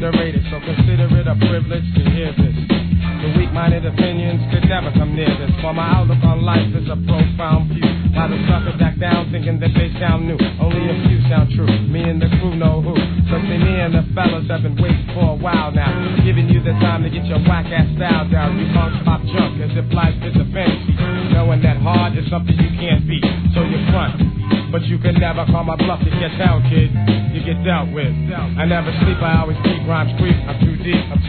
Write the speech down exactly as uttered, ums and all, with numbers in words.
underrated, so consider it a privilege to hear this. The weak-minded opinions could never come near this, for my outlook on life is a profound view. While the suckers act down thinking that they sound new, only a few sound true, me and the crew know who. So see, me and the fellas have been waiting for a while now, giving you the time to get your whack-ass style down. You punks pop junk as if life is a fantasy, knowing that hard is something you can't beat, so you front. But you can never call my bluff to get down, kid. You get dealt with. I never sleep, I always keep rhymes creep. I'm too deep, I'm